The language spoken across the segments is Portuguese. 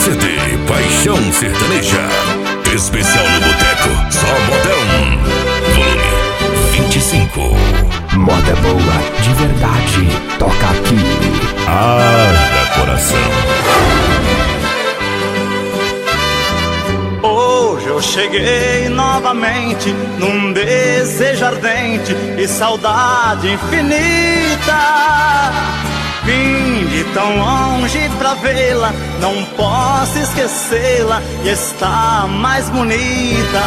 CD Paixão Sertaneja. Especial no Boteco, só modão. Volume 25. Moda boa, de verdade, toca aqui. Haja coração. Hoje eu cheguei novamente num desejo ardente e saudade infinita. Vim de tão longe pra vê-la, não posso esquecê-la e está mais bonita.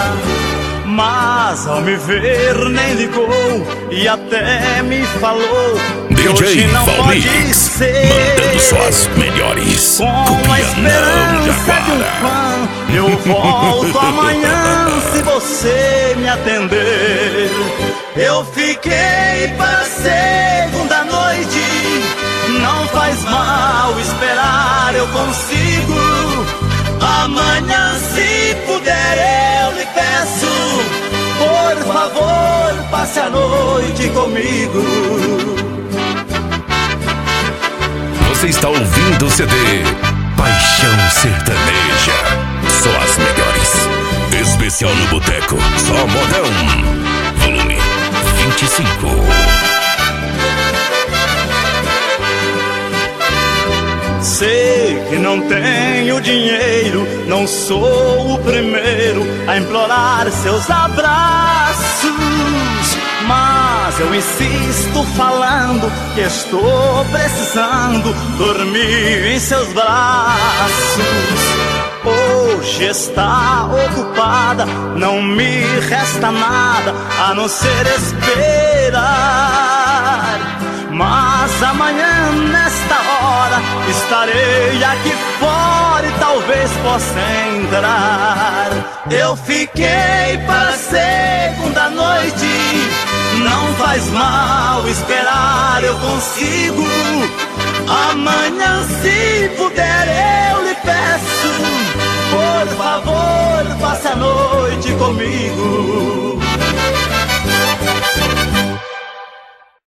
Mas ao me ver nem ligou e até me falou que hoje não pode ser. Mandando só as melhores. Com a esperança de um fã, eu volto amanhã se você me atender. Eu fiquei para a segunda noite, não faz mal esperar, eu consigo. Amanhã se puder eu lhe peço, por favor, passe a noite comigo. Você está ouvindo o CD Paixão Sertaneja. Só as melhores. Especial no Boteco, só modão. Volume 25. Sei que não tenho dinheiro, não sou o primeiro a implorar seus abraços, mas eu insisto falando que estou precisando dormir em seus braços. Hoje está ocupada, não me resta nada a não ser esperar. Mas amanhã nesta hora estarei aqui fora e talvez possa entrar. Eu fiquei para a segunda noite, não faz mal esperar, eu consigo. Amanhã se puder eu lhe peço, por favor, passe a noite comigo.